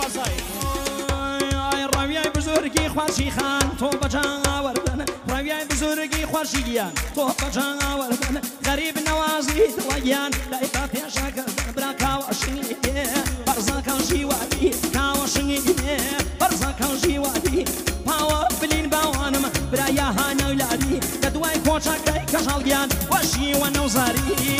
فەزایی ڕاویای بزرگی خوارشی خان تۆ بەجاوەردن ڕاویای بزرگی خوارشیگیان تۆ بەجاوەردن غەریب نەوازی دڵەگیان دایبا پێشەکردن برا کاوەشنی بەرزەکەن ژیوادی کاوەشنی بەرزەکەن ژیوادی پاوە بلین باوانم برایە هانەولادی لە دوای کۆچەکەی کەژەڵگیان وەشیوە نەوزاری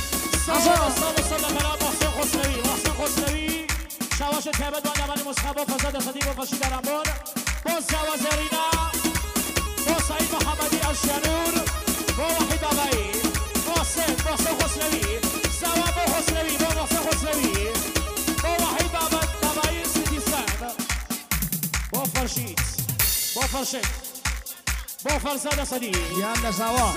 شواش تبد و نمانی مصحبا فزد صدیق و فشید رمبان با سوا زرینا با سعید محمدی الشنور با وحید آبایی با سید خسروی سوا با خسروی با محسن خسروی با وحید آبایی سیدیستان با فرشید با فرزاد صدیق یان لسوا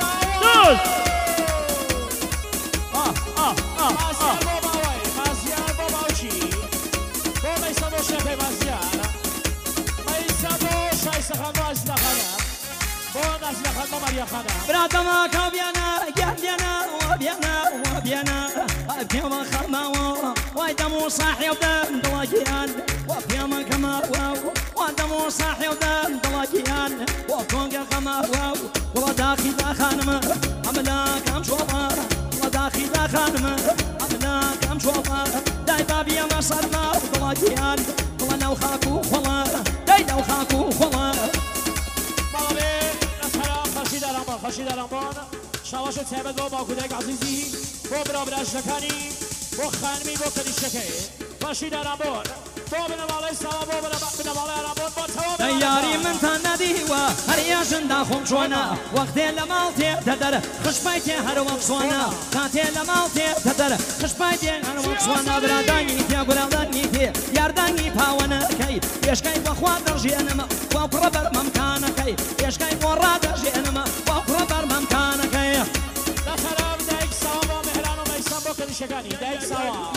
مازیار با باوچی با میسم و شفه مازیار میسم و شایسته خانم و ازده خانم با نزله خانم و مریا خانم برادما کابیانا گردیانا وابیانا پیاما خما وای دمو صاحب دم دواجیان و پیاما کما و دمو صاحب دم دواجیان و کنگ خما و داخل خانم عملا کم شوفا و داخل خانم عملا کم شوفا دای بابی ما صرنا دواجیان و نو خاکو خلا دای نو خاکو خلا مالبه نسلام خشید رمبان شواش تبد با کودک عزیزی با برابر اجدکانی با خانمی با کنیشکه خشید رمبان با بنواله سوا با بنواله رمبان با تواب یاری من تا ندیوا هر یاشن دا خم شونا وقت لمالتی تدر خشبایتی هر وقت شونا کاتی لمالتی تدر خشبایتی هر وقت شونا برادانی تیا گرالدانی تیا یاردانی پاوانه کی یشکای بخوا درجینم و پربر ممکانه کی یشکای ورا درجینم و پربر ممکانه کی نسلام دایک سوا با مهران و میسم با کنیشکانی دایک سوا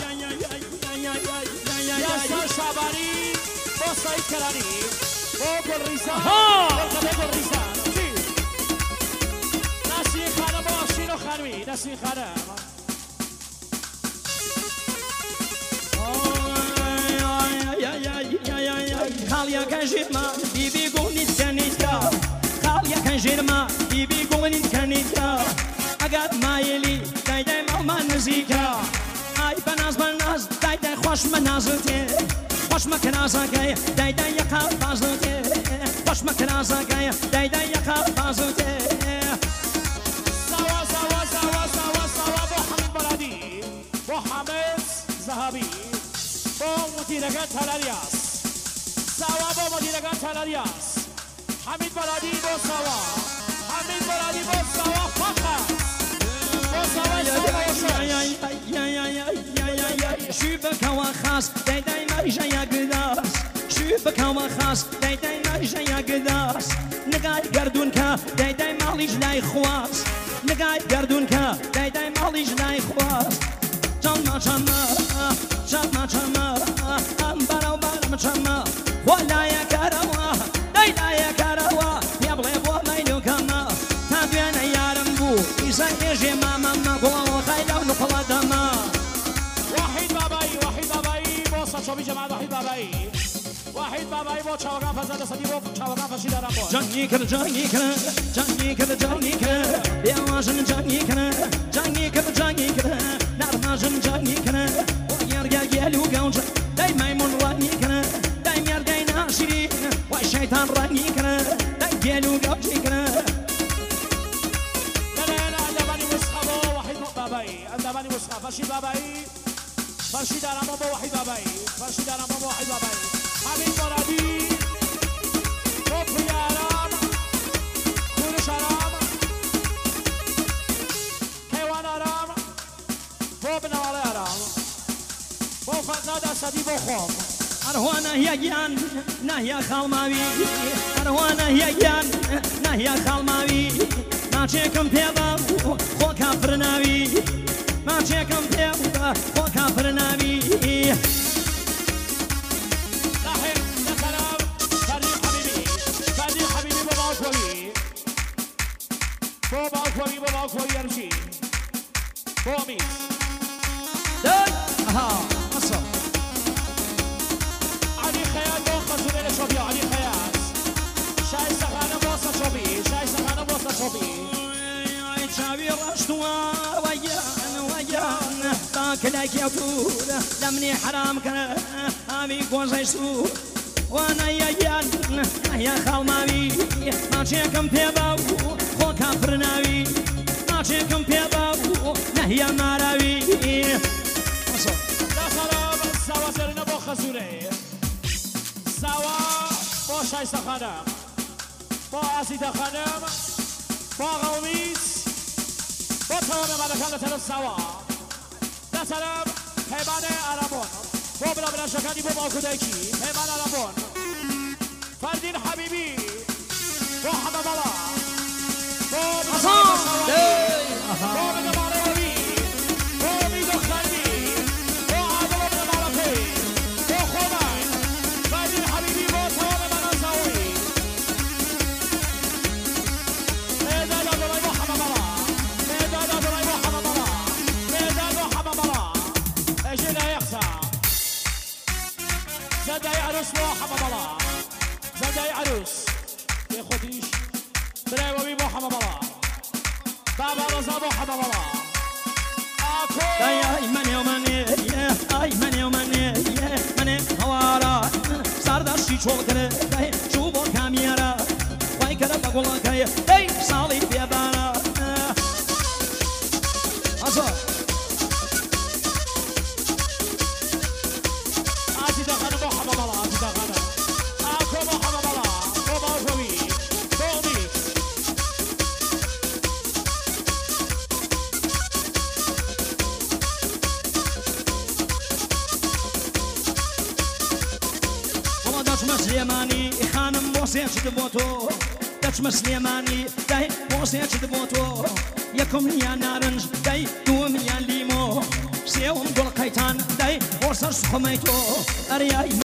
یاسر شعبانی با سعید کرانی با گلریزان نسیم خانم با شیر و خانمی نسیم خانم خالیا کنجیرما بیبی گونیت کنیتا خالیا کنجیرما بیبی گونیت کنیتا اگر مایلی دای مامان نزیکا ای بناز دای خوش منازلتی خوش مکنازگی دای یکا بازلتی خوش مکنازگی دای یکا بازلتی سوا با حمید بلادی با حمید زهبی با مدیرگان تلاریاس سوا با مدیرگان تلاریاس حمید بلادی با سوا حمید بلادی با سوا فقط با سوا شوبك وخاص داي مرجع يا قداس شوبك وخاص داي مرجع يا قداس نقاي قردونك داي ماليش لاي خواص نقاي قردونك داي ماليش لاي خواص جما جما امبارو بارم جما ولا يا كروا داي لا يا كروا يا بليبو مايلو كما تابعنا يا رمبو إذا يجي ماما ما قوا خيلا ونقلا دما وحید بابایی با سچابی جماعت وحید بابایی با چاوگان فزد صدی با چاوگان فشید رمبان جانی کنه بیاوازن جانی کنه نرمازن جانی کنه و یرگا گلو گونج دای میمون رانی کنه دای یرگای ناشری و شیطان رانی کنه دای گلو گونج کنه اندبانی مصحبا وحید بابایی اندبانی مصحب فشید بابایی فرشید رمبان با وحید بابایی حمید مرادی با پیارام خورش آرام حیوان آرام با بنواله آرام با فرزاد اسدی با خواب أروانا هي جان نهي خالماوي أروانا هي جان نهي خالماوي ما تشيكم بيضا خو كافرناوي ما تشيكم بيضا خو كافرناوي لاحق يا سلام صديق حبيبي بابا أكوي يرجي بومي داي أها أصلا كلاك يا طول لمني حرام كان أبي قوزي سو وانا يجان يا خال ماوي ما تشيكم بيباو خو كافر ناوي ما تشيكم بيباو نهيا ماراوي لا سلام سوا سرنا بو خزوره سوا بو شایسته خانم با عزیزه خانم با قومیس با تمام ملکان طرف سوا لا سلام پیمان عربون با بلا شکندی با کودکی پیمان عربون فردین حبیبی با حمد الله با زداي عروس محمد الله زداي عروس يا خديش براوي محمد الله بابا رضا محمد الله يا من يومني يا من يومني يا من هوارا سرداشي çokları şu bu kamera vay kara bagula kay ey sali bir bana aso مسلماني خانم موسيقى دبوتو داش مسلماني داي موسيقى دبوتو يكم يا نارنج داي دوم يا ليمو سيوم دول قيتان داي ورسر سخميتو ارياي